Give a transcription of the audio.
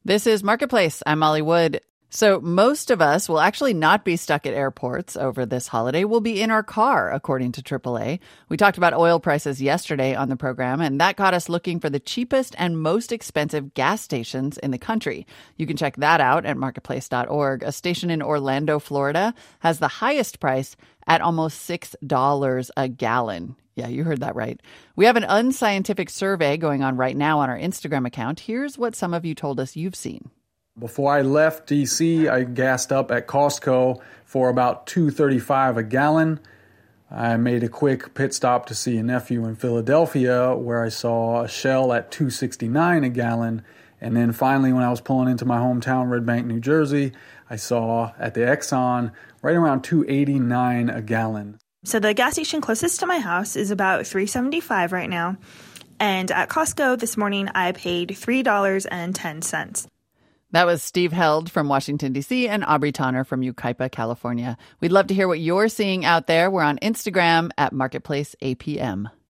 This is Marketplace. I'm Molly Wood. So most of us will actually not be stuck at airports over this holiday. We'll be in our car, according to AAA. We talked about oil prices yesterday on the program, and that got us looking for the cheapest and most expensive gas stations in the country. You can check that out at marketplace.org. A station in Orlando, Florida, has the highest price at almost $6 a gallon. Yeah, you heard that right. We have an unscientific survey going on right now on our Instagram account. Here's what some of you told us you've seen. Before I left D.C., I gassed up at Costco for about $2.35 a gallon. I made a quick pit stop to see a nephew in Philadelphia where I saw a Shell at $2.69 a gallon. And then finally, when I was pulling into my hometown, Red Bank, New Jersey, I saw at the Exxon right around $2.89 a gallon. So the gas station closest to my house is about $3.75 right now. And at Costco this morning, I paid $3.10. That was Steve Held from Washington, D.C., and Aubrey Tonner from Yucaipa, California. We'd love to hear what you're seeing out there. We're on Instagram at MarketplaceAPM.